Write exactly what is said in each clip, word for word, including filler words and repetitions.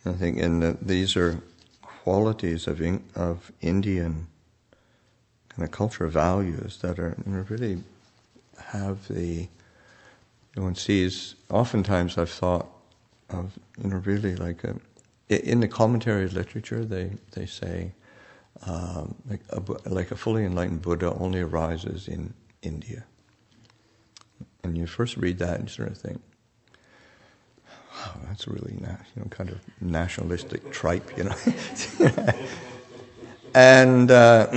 I think, and the, these are qualities of in, of Indian kind of culture values that are, you know, really have the, one sees, oftentimes I've thought of, you know, really like a, in the commentary literature they, they say um, like, a, like a fully enlightened Buddha only arises in India. And you first read that and you sort of think, wow, that's really, na- you know, kind of nationalistic tripe, you know. and, uh,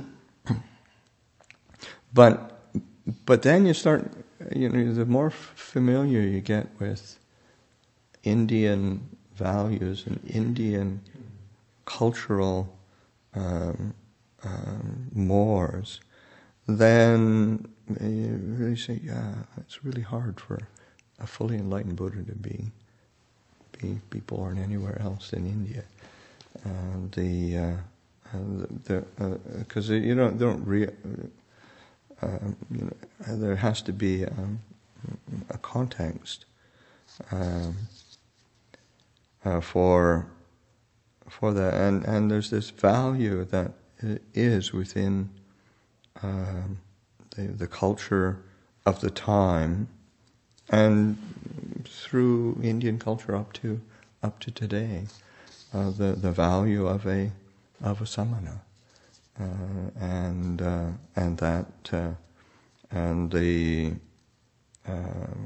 but, but then you start, you know, the more familiar you get with Indian values and Indian cultural um, um, mores, then you really say, yeah, it's really hard for a fully enlightened Buddha to be be, be born anywhere else in India. Uh, the uh, uh, the because uh, you don't don't re, uh, you know, there has to be um, a context um, uh, for for that, and and there's this value that is within um, the the culture of the time, and through Indian culture up to up to today, uh, the the value of a of a samana, uh, and uh, and that uh, and the uh,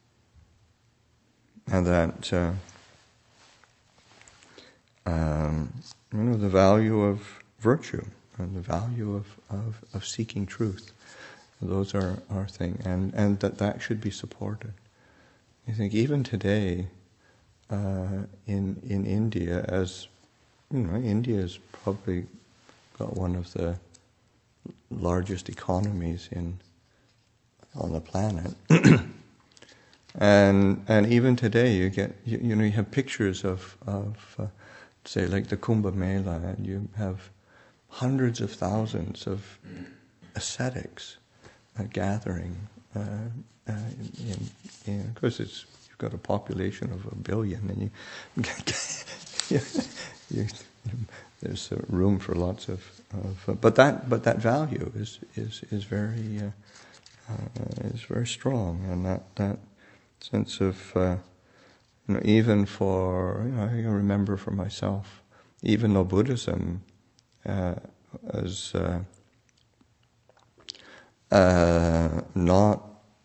and that uh, um, you know, the value of virtue and the value of, of, of seeking truth. Those are our thing, and, and that that should be supported. I think even today, uh, in in India, as you know, India's probably got one of the largest economies in on the planet, and and even today you get you, you know you have pictures of of uh, say like the Kumbh Mela, and you have hundreds of thousands of ascetics uh, gathering. Uh, uh, in, in, of course, it's you've got a population of a billion, and you, you, you, you there's uh, room for lots of, of uh, but that but that value is is is very uh, uh, is very strong, and that that sense of uh, you know, even for you know, I remember for myself, even though Buddhism uh, is uh, uh, not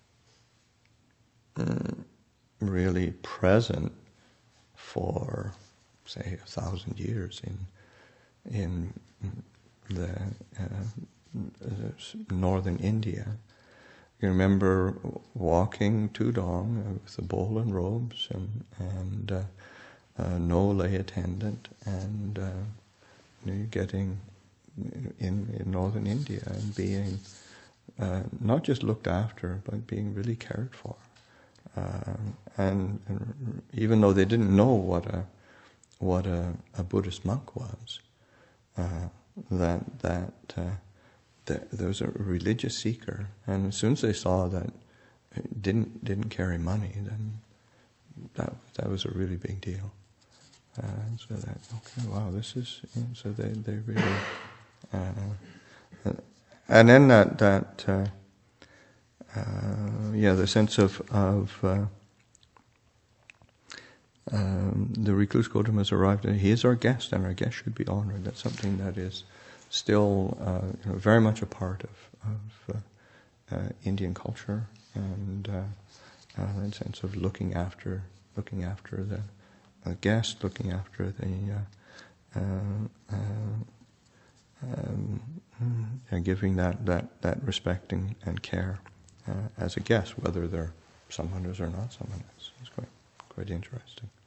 mm, really present for say a thousand years in in the uh, northern India. You remember walking Tudong with the bowl and robes and and uh, uh, no lay attendant, and uh, you know, getting in, in northern India and being uh, not just looked after, but being really cared for. Uh, and, and even though they didn't know what a what a, a Buddhist monk was, uh, that that. Uh, there was a religious seeker, and as soon as they saw that it didn't didn't carry money, then that that was a really big deal. Uh, so that okay, wow, this is you know, so they they really uh, and then that that uh, uh, yeah the sense of of uh, um, the recluse Gotama has arrived, and he is our guest, and our guest should be honored. That's something that is still uh, you know, very much a part of, of uh, uh, Indian culture, and uh, uh, that sense of looking after looking after the uh, guest, looking after the uh, uh, uh, um, uh, giving that, that, that respecting and care uh, as a guest, whether they're summoners or not summoners. It's quite quite interesting.